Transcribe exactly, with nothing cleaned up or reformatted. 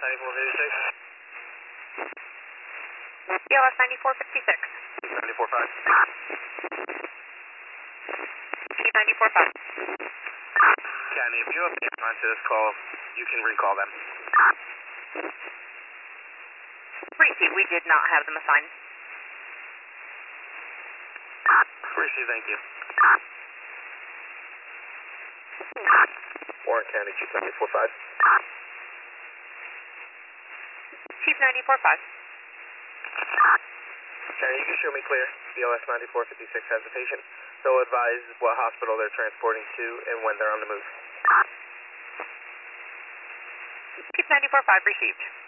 ninety-four fifty-six. B L S ninety-four fifty-six. ninety-four five. Chief ninety-four five. County, if you have the response to this call, you can recall them. Receive, we did not have them assigned. Receive, thank you. Warren County, Chief ninety-four five. Chief ninety-four five. County, you can show me clear. B L S ninety-four fifty-six has the patient. They'll advise what hospital they're transporting to and when they're on the move. Chief ninety-four five received.